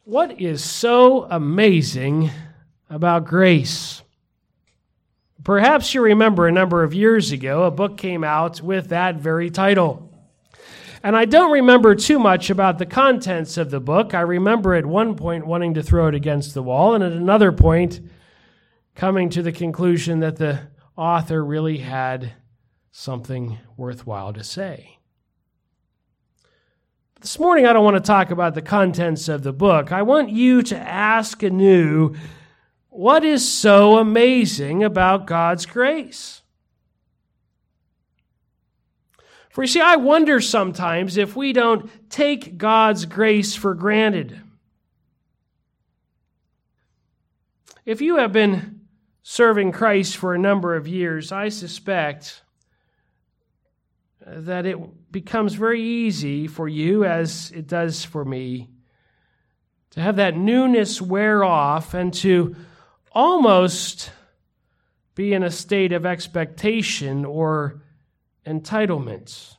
What is so amazing about grace? Perhaps you remember a number of years ago, a book came out with that very title. And I don't remember too much about the contents of the book. I remember at one point wanting to throw it against the wall, and at another point coming to the conclusion that the author really had something worthwhile to say. This morning, I don't want to talk about the contents of the book. I want you to ask anew, what is so amazing about God's grace? For you see, I wonder sometimes if we don't take God's grace for granted. If you have been serving Christ for a number of years, I suspect that it becomes very easy for you, as it does for me, to have that newness wear off and to almost be in a state of expectation or entitlement.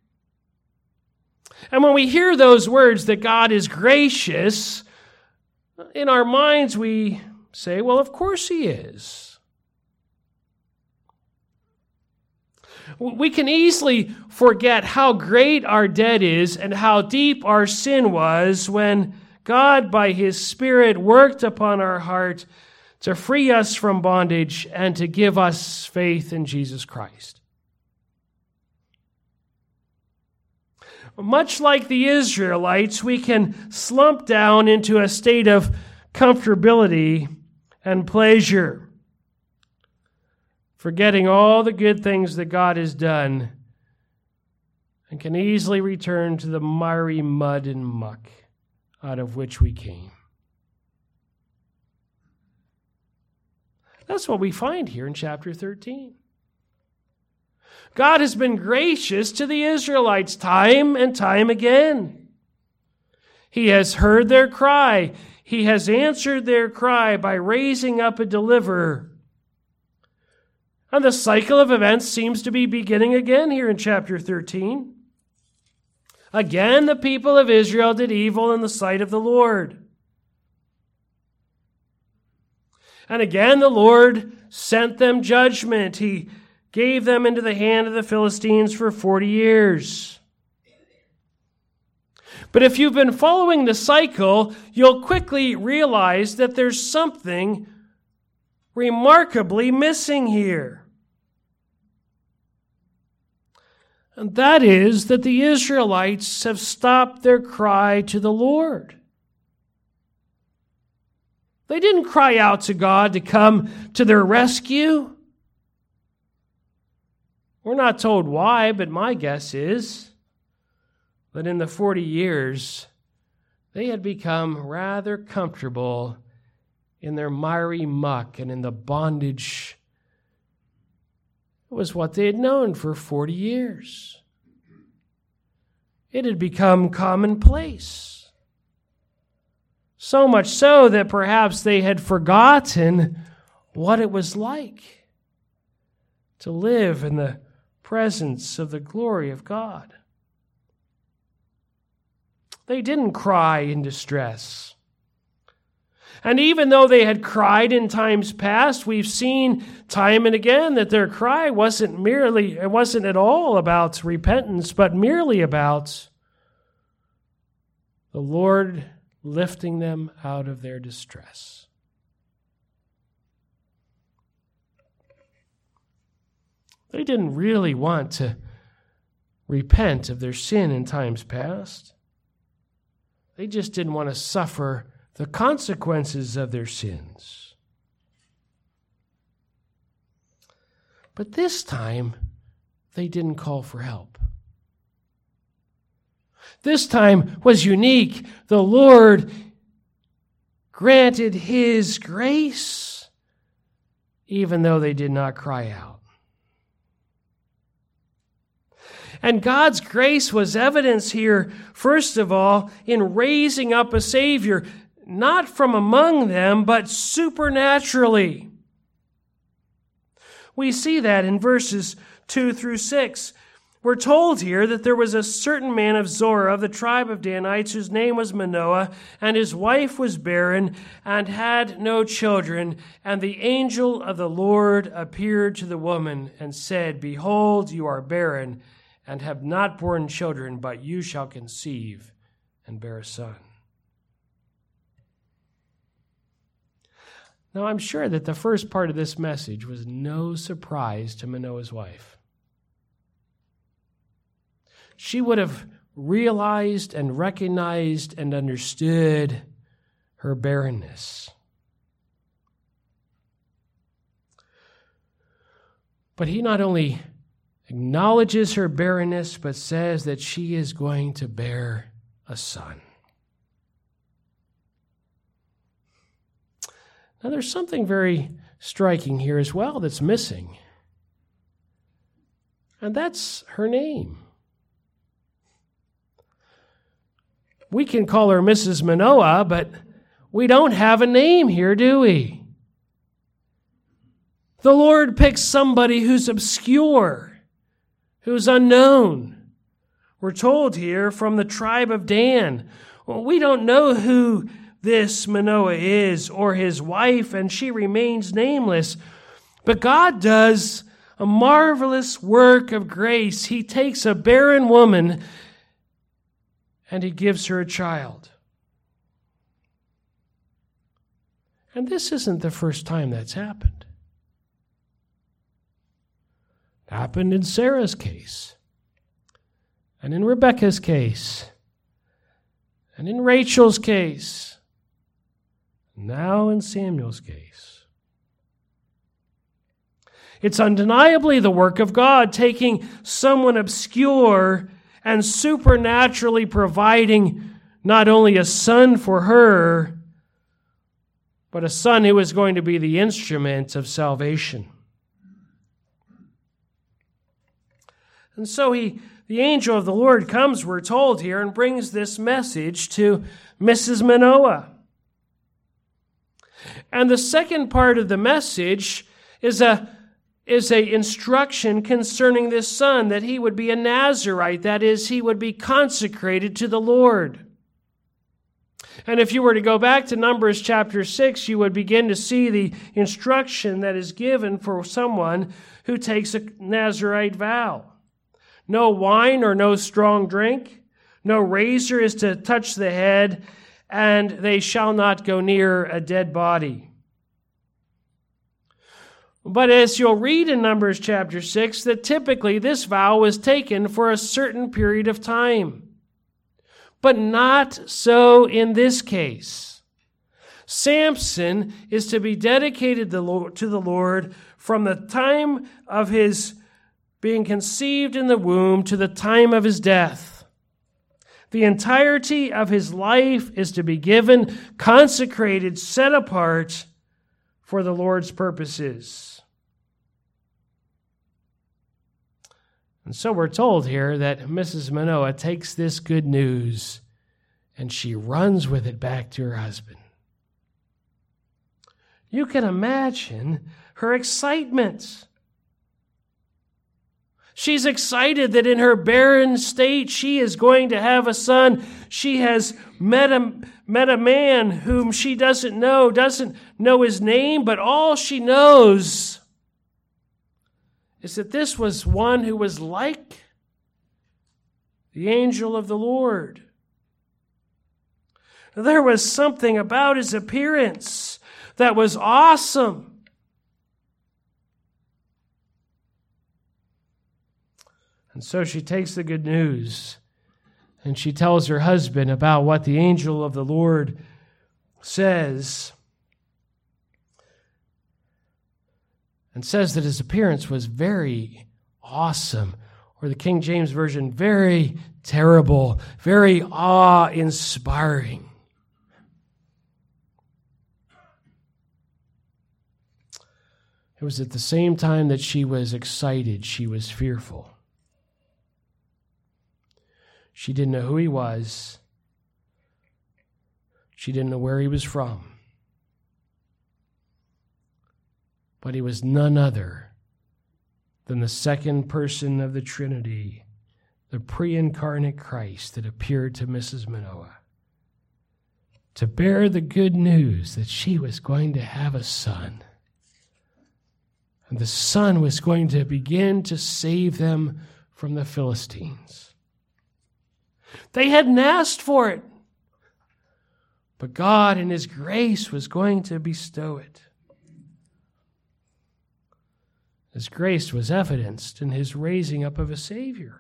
And when we hear those words that God is gracious, in our minds we say, well, of course He is. We can easily forget how great our debt is and how deep our sin was when God, by His Spirit, worked upon our heart to free us from bondage and to give us faith in Jesus Christ. Much like the Israelites, we can slump down into a state of comfortability and pleasure, forgetting all the good things that God has done, and can easily return to the miry mud and muck out of which we came. That's what we find here in chapter 13. God has been gracious to the Israelites time and time again. He has heard their cry. He has answered their cry by raising up a deliverer. And the cycle of events seems to be beginning again here in chapter 13. Again, the people of Israel did evil in the sight of the Lord. And again, the Lord sent them judgment. He gave them into the hand of the Philistines for 40 years. But if you've been following the cycle, you'll quickly realize that there's something remarkably missing here. And that is that the Israelites have stopped their cry to the Lord. They didn't cry out to God to come to their rescue. We're not told why, but my guess is that in the 40 years, they had become rather comfortable in their miry muck and in the bondage. It was what they had known for 40 years. It had become commonplace. So much so that perhaps they had forgotten what it was like to live in the presence of the glory of God. They didn't cry in distress. And even though they had cried in times past, we've seen time and again that their cry wasn't at all about repentance, but merely about the Lord lifting them out of their distress. They didn't really want to repent of their sin in times past. They just didn't want to suffer the consequences of their sins. But this time, they didn't call for help. This time was unique. The Lord granted His grace, even though they did not cry out. And God's grace was evidence here, first of all, in raising up a Savior, not from among them, but supernaturally. We see that in verses 2 through 6. We're told here that there was a certain man of Zorah of the tribe of Danites whose name was Manoah, and his wife was barren and had no children. And the angel of the Lord appeared to the woman and said, Behold, you are barren and have not borne children, but you shall conceive and bear a son. Now, I'm sure that the first part of this message was no surprise to Manoah's wife. She would have realized and recognized and understood her barrenness. But he not only acknowledges her barrenness, but says that she is going to bear a son. Now, there's something very striking here as well that's missing, and that's her name. We can call her Mrs. Manoah, but we don't have a name here, do we? The Lord picks somebody who's obscure, who's unknown. We're told here from the tribe of Dan. Well, we don't know who this Manoah is or his wife, and she remains nameless. But God does a marvelous work of grace. He takes a barren woman and he gives her a child. And this isn't the first time that's happened. It happened in Sarah's case, and in Rebekah's case, and in Rachel's case, now in Samuel's case. It's undeniably the work of God, taking someone obscure and supernaturally providing not only a son for her, but a son who is going to be the instrument of salvation. And so the angel of the Lord comes, we're told here, and brings this message to Mrs. Manoah. And the second part of the message is a instruction concerning this son, that he would be a Nazirite, that is, he would be consecrated to the Lord. And if you were to go back to Numbers chapter 6, you would begin to see the instruction that is given for someone who takes a Nazirite vow. No wine or no strong drink, no razor is to touch the head, and they shall not go near a dead body. But as you'll read in Numbers chapter 6, that typically this vow was taken for a certain period of time. But not so in this case. Samson is to be dedicated to the Lord from the time of his being conceived in the womb to the time of his death. The entirety of his life is to be given, consecrated, set apart for the Lord's purposes. And so we're told here that Mrs. Manoah takes this good news and she runs with it back to her husband. You can imagine her excitement. She's excited that in her barren state she is going to have a son. She has met a man whom she doesn't know his name, but all she knows is that this was one who was like the angel of the Lord. There was something about his appearance that was awesome. And so she takes the good news and she tells her husband about what the angel of the Lord says, and says that his appearance was very awesome, or the King James Version, very terrible, very awe-inspiring. It was at the same time that she was excited, she was fearful. She didn't know who he was. She didn't know where he was from. But he was none other than the second person of the Trinity, the pre-incarnate Christ that appeared to Mrs. Manoah to bear the good news that she was going to have a son. And the son was going to begin to save them from the Philistines. They hadn't asked for it, but God in His grace was going to bestow it. His grace was evidenced in His raising up of a Savior.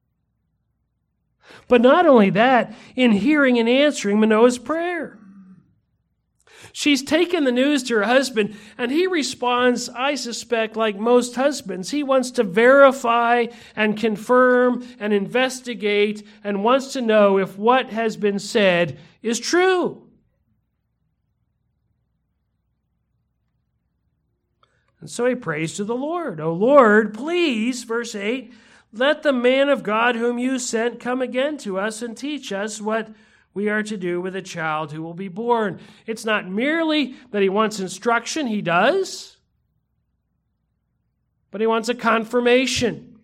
But not only that, in hearing and answering Manoah's prayer. She's taken the news to her husband, and he responds, I suspect, like most husbands. He wants to verify and confirm and investigate and wants to know if what has been said is true. And so he prays to the Lord. O Lord, please, verse 8, let the man of God whom you sent come again to us and teach us what we are to do with a child who will be born. It's not merely that he wants instruction, he does, but he wants a confirmation.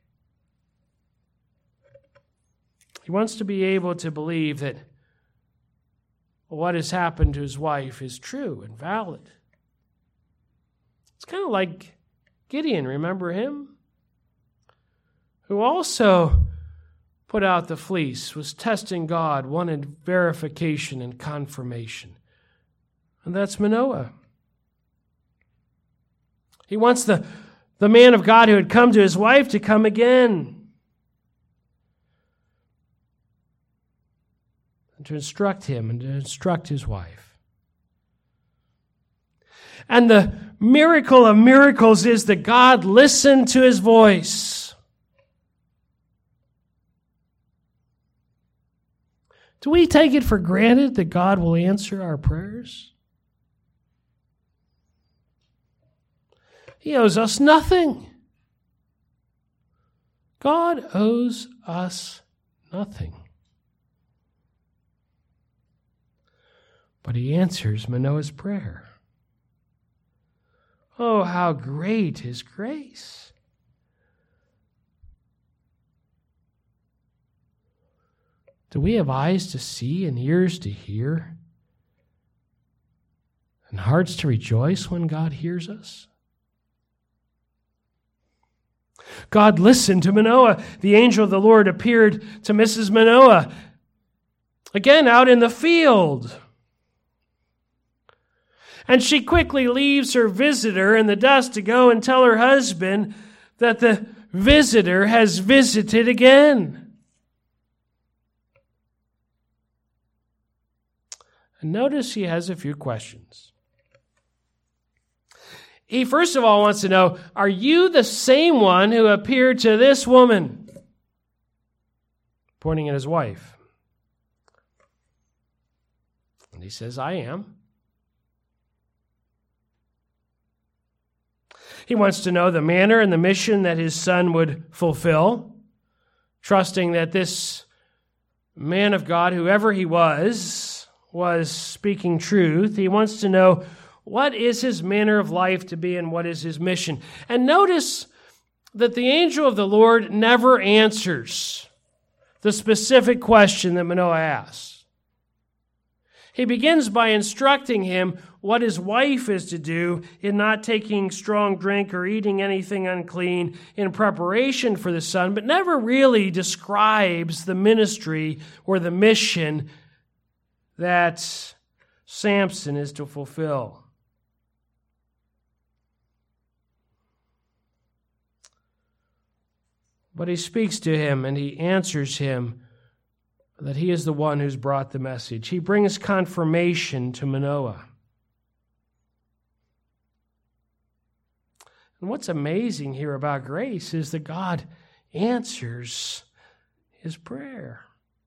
He wants to be able to believe that what has happened to his wife is true and valid. It's kind of like Gideon, remember him? Who also put out the fleece, was testing God, wanted verification and confirmation. And that's Manoah. He wants the man of God who had come to his wife to come again. And to instruct him and to instruct his wife. And the miracle of miracles is that God listened to his voice. Do we take it for granted that God will answer our prayers? He owes us nothing. God owes us nothing. But He answers Manoah's prayer. Oh, how great His grace! Do we have eyes to see and ears to hear and hearts to rejoice when God hears us? God listened to Manoah. The angel of the Lord appeared to Mrs. Manoah, again out in the field. And she quickly leaves her visitor in the dust to go and tell her husband that the visitor has visited again. And notice he has a few questions. He first of all wants to know, are you the same one who appeared to this woman? Pointing at his wife. And he says, I am. He wants to know the manner and the mission that his son would fulfill, trusting that this man of God, whoever he was speaking truth. He wants to know what is his manner of life to be and what is his mission. And notice that the angel of the Lord never answers the specific question that Manoah asks. He begins by instructing him what his wife is to do in not taking strong drink or eating anything unclean in preparation for the son, but never really describes the ministry or the mission that Samson is to fulfill. But he speaks to him and he answers him that he is the one who's brought the message. He brings confirmation to Manoah. And what's amazing here about grace is that God answers his prayer.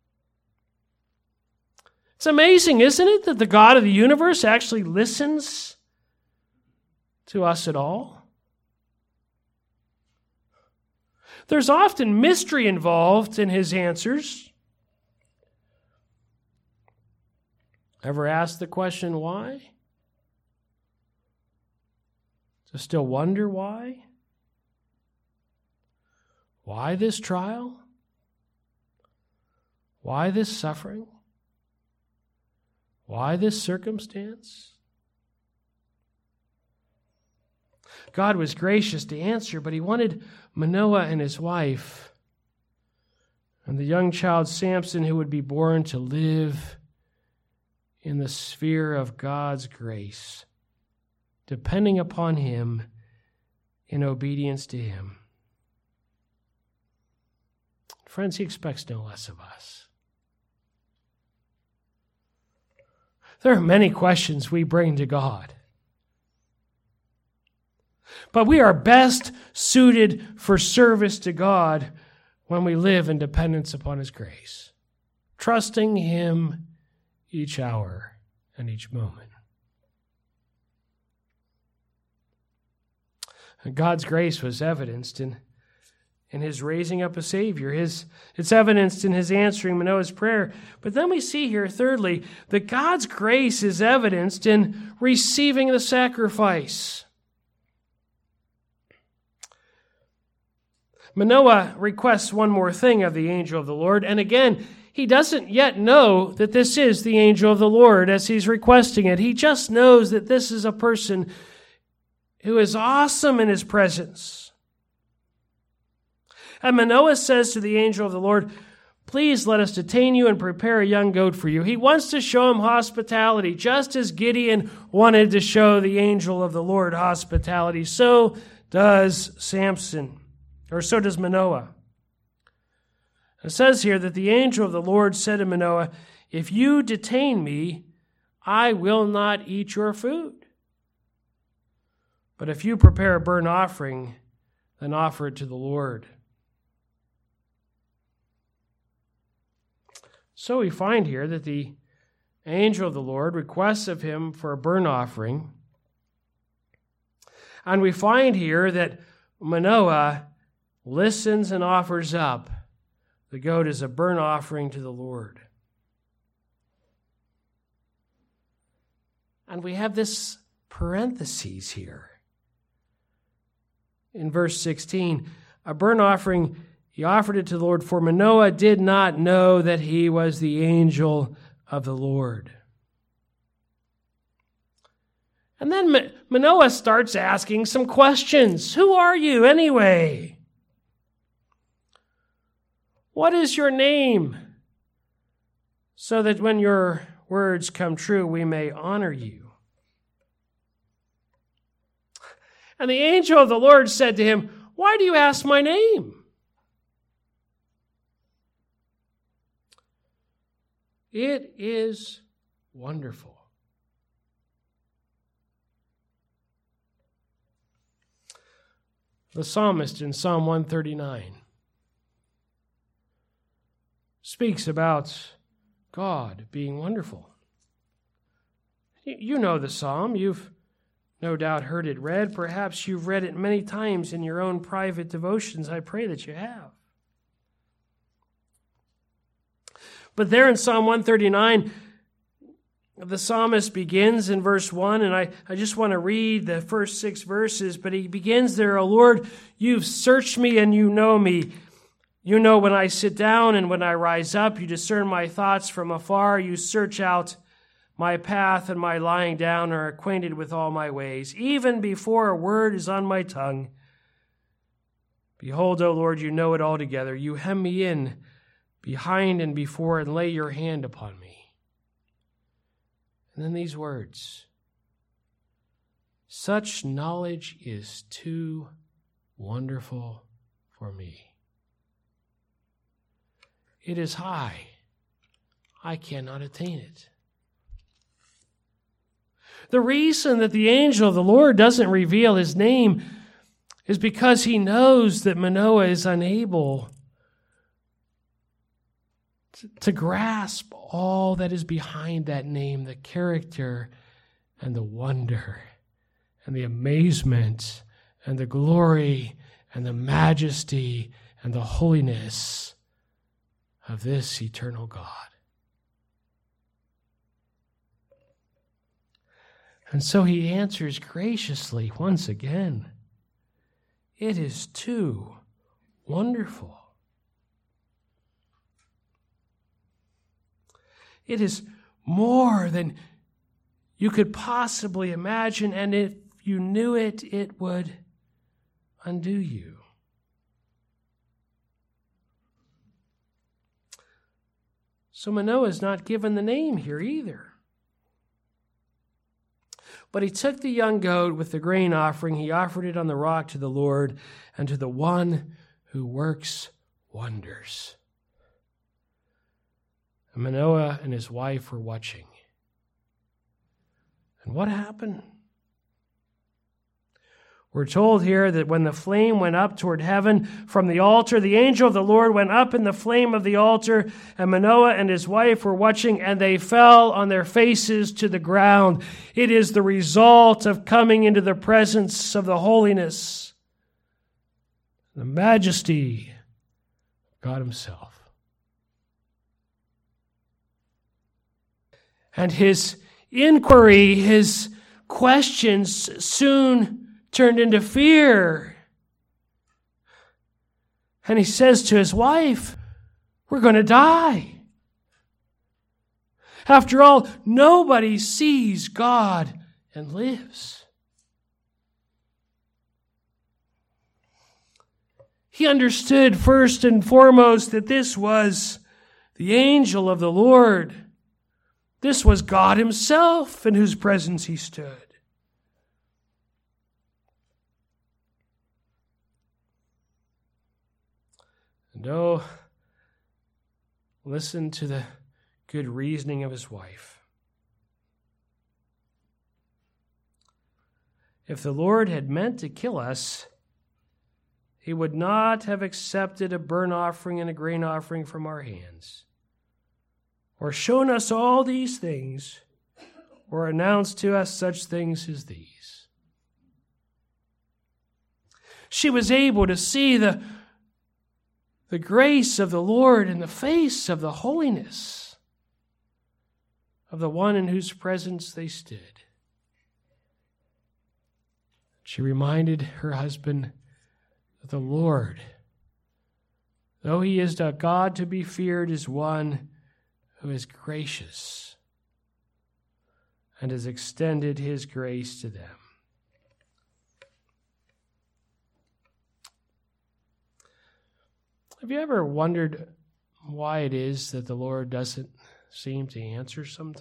It's amazing, isn't it, that the God of the universe actually listens to us at all? There's often mystery involved in his answers. Ever asked the question, why? To still wonder why? Why this trial? Why this suffering? Why this circumstance? God was gracious to answer, but he wanted Manoah and his wife and the young child Samson who would be born to live in the sphere of God's grace, depending upon him in obedience to him. Friends, he expects no less of us. There are many questions we bring to God, but we are best suited for service to God when we live in dependence upon his grace, trusting him each hour and each moment. And God's grace was evidenced in his raising up a Savior. It's evidenced in his answering Manoah's prayer. But then we see here, thirdly, that God's grace is evidenced in receiving the sacrifice. Manoah requests one more thing of the angel of the Lord. And again, he doesn't yet know that this is the angel of the Lord as he's requesting it. He just knows that this is a person who is awesome in his presence. And Manoah says to the angel of the Lord, "Please let us detain you and prepare a young goat for you." He wants to show him hospitality, just as Gideon wanted to show the angel of the Lord hospitality. So does Samson, or so does Manoah. It says here that the angel of the Lord said to Manoah, "If you detain me, I will not eat your food. But if you prepare a burnt offering, then offer it to the Lord." So we find here that the angel of the Lord requests of him for a burnt offering. And we find here that Manoah listens and offers up the goat as a burnt offering to the Lord. And we have this parenthesis here. In verse 16, a burnt offering, he offered it to the Lord, for Manoah did not know that he was the angel of the Lord. And then Manoah starts asking some questions. Who are you anyway? What is your name? So that when your words come true, we may honor you. And the angel of the Lord said to him, "Why do you ask my name?" It is wonderful. The psalmist in Psalm 139 speaks about God being wonderful. You know the psalm. You've no doubt heard it read. Perhaps you've read it many times in your own private devotions. I pray that you have. But there in Psalm 139, the psalmist begins in verse 1, and I just want to read the first 6 verses, but he begins there, "O Lord, you've searched me and you know me. You know when I sit down and when I rise up. You discern my thoughts from afar. You search out my path and my lying down, are acquainted with all my ways. Even before a word is on my tongue, behold, O Lord, you know it altogether. You hem me in behind and before and lay your hand upon me." And then these words, "Such knowledge is too wonderful for me. It is high. I cannot attain it." The reason that the angel of the Lord doesn't reveal his name is because he knows that Manoah is unable to grasp all that is behind that name, the character and the wonder and the amazement and the glory and the majesty and the holiness of this eternal God. And so he answers graciously once again, "It is too wonderful." It is more than you could possibly imagine, and if you knew it, it would undo you. So Manoah is not given the name here either. But he took the young goat with the grain offering. He offered it on the rock to the Lord and to the one who works wonders. And Manoah and his wife were watching. And what happened? We're told here that when the flame went up toward heaven from the altar, the angel of the Lord went up in the flame of the altar, and Manoah and his wife were watching, and they fell on their faces to the ground. It is the result of coming into the presence of the holiness, the majesty of God himself. And his inquiry, his questions soon turned into fear. And he says to his wife, we're going to die. After all, nobody sees God and lives. He understood first and foremost that this was the angel of the Lord. This was God himself in whose presence he stood. And oh, listen to the good reasoning of his wife. If the Lord had meant to kill us, he would not have accepted a burnt offering and a grain offering from our hands, or shown us all these things, or announced to us such things as these. She was able to see the grace of the Lord in the face of the holiness of the one in whose presence they stood. She reminded her husband that the Lord, though he is a God to be feared, is one who is gracious and has extended his grace to them. Have you ever wondered why it is that the Lord doesn't seem to answer sometimes?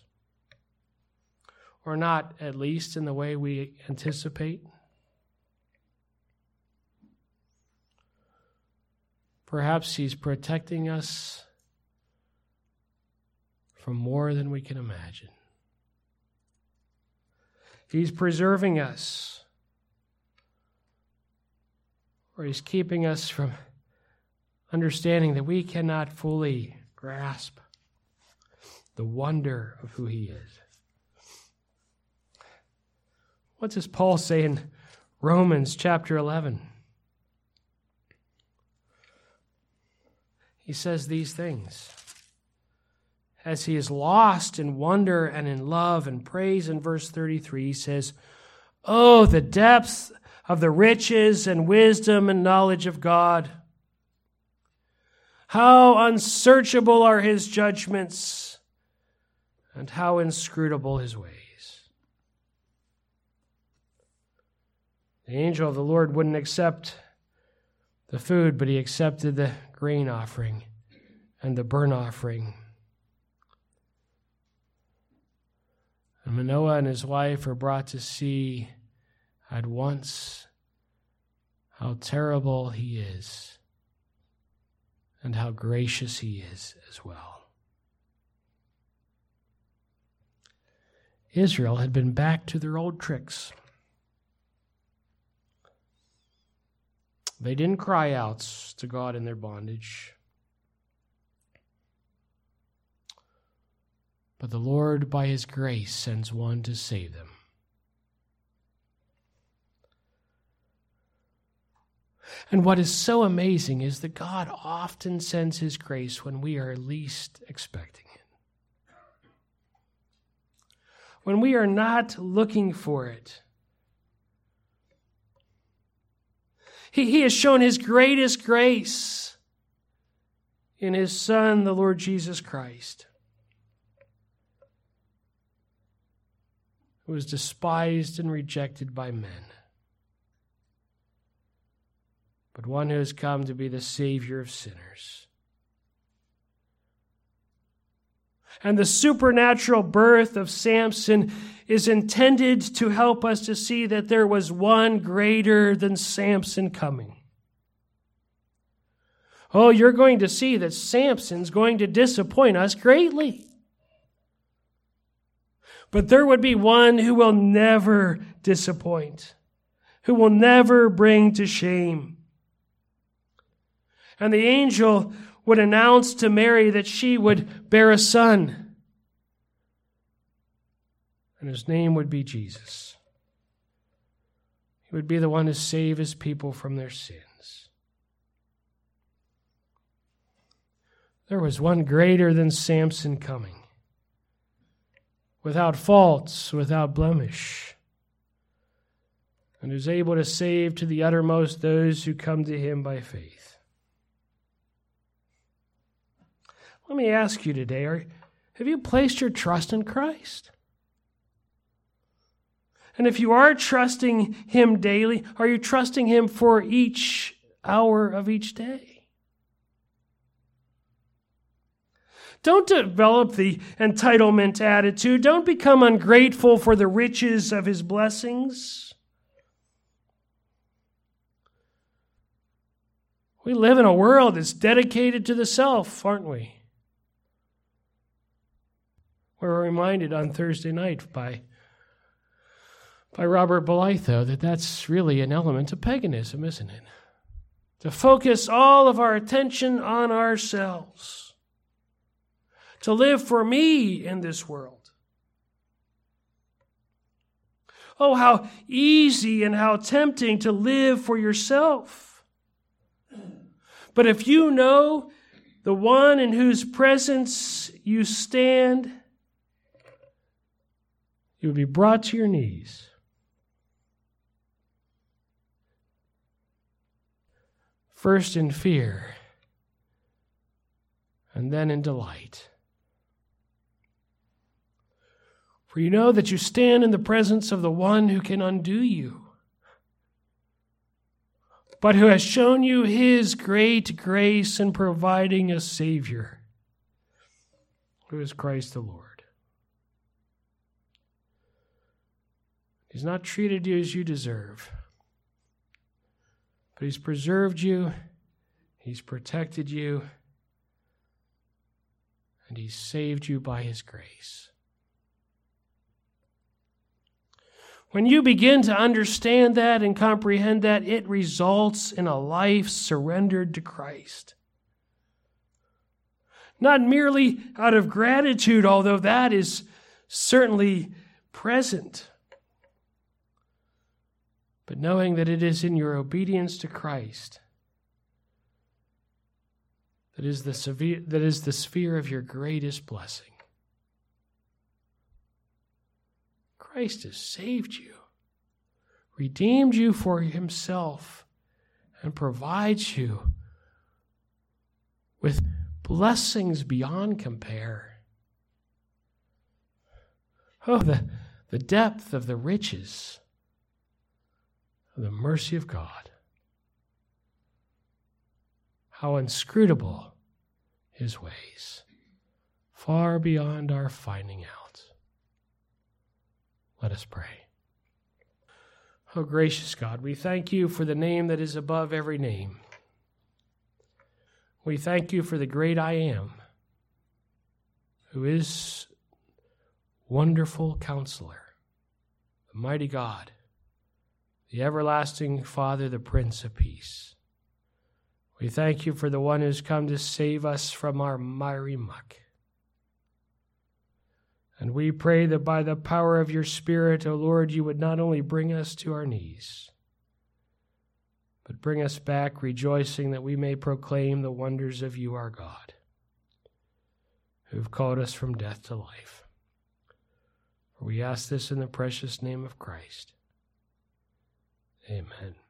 Or not, at least in the way we anticipate? Perhaps he's protecting us from more than we can imagine. He's preserving us, or he's keeping us from understanding that we cannot fully grasp the wonder of who he is. What does Paul say in Romans chapter 11? He says these things. As he is lost in wonder and in love and praise, in verse 33, he says, "Oh, the depths of the riches and wisdom and knowledge of God! How unsearchable are his judgments, and how inscrutable his ways." The angel of the Lord wouldn't accept the food, but he accepted the grain offering and the burnt offering. And Manoah and his wife are brought to see at once how terrible he is and how gracious he is as well. Israel had been back to their old tricks. They didn't cry out to God in their bondage. But the Lord, by his grace, sends one to save them. And what is so amazing is that God often sends his grace when we are least expecting it. When we are not looking for it. He has shown his greatest grace in his Son, the Lord Jesus Christ. who was despised and rejected by men, but one who has come to be the Savior of sinners. And the supernatural birth of Samson is intended to help us to see that there was one greater than Samson coming. Oh, you're going to see that Samson's going to disappoint us greatly. But there would be one who will never disappoint, who will never bring to shame. And the angel would announce to Mary that she would bear a son, and his name would be Jesus. He would be the one to save his people from their sins. There was one greater than Samson coming, without faults, without blemish, and who's able to save to the uttermost those who come to him by faith. Let me ask you today, have you placed your trust in Christ? And if you are trusting him daily, are you trusting him for each hour of each day? Don't develop the entitlement attitude. Don't become ungrateful for the riches of his blessings. We live in a world that's dedicated to the self, aren't we? We're reminded on Thursday night by Robert Bolitho that that's really an element of paganism, isn't it? To focus all of our attention on ourselves. To live for me in this world. Oh, how easy and how tempting to live for yourself. But if you know the one in whose presence you stand, you would be brought to your knees. First in fear, and then in delight. For you know that you stand in the presence of the one who can undo you, but who has shown you his great grace in providing a Savior, who is Christ the Lord. He's not treated you as you deserve, but he's preserved you, he's protected you, and he's saved you by his grace. When you begin to understand that and comprehend that, it results in a life surrendered to Christ. Not merely out of gratitude, although that is certainly present, but knowing that it is in your obedience to Christ that is the sphere of your greatest blessing. Christ has saved you, redeemed you for himself, and provides you with blessings beyond compare. Oh, the depth of the riches of the mercy of God. How inscrutable his ways, far beyond our finding out. Let us pray. Oh, gracious God, we thank you for the name that is above every name. We thank you for the great I Am, who is wonderful Counselor, the mighty God, the everlasting Father, the Prince of Peace. We thank you for the one who's come to save us from our miry muck. And we pray that by the power of your Spirit, O Lord, you would not only bring us to our knees, but bring us back rejoicing that we may proclaim the wonders of you, our God, who have called us from death to life. For we ask this in the precious name of Christ. Amen.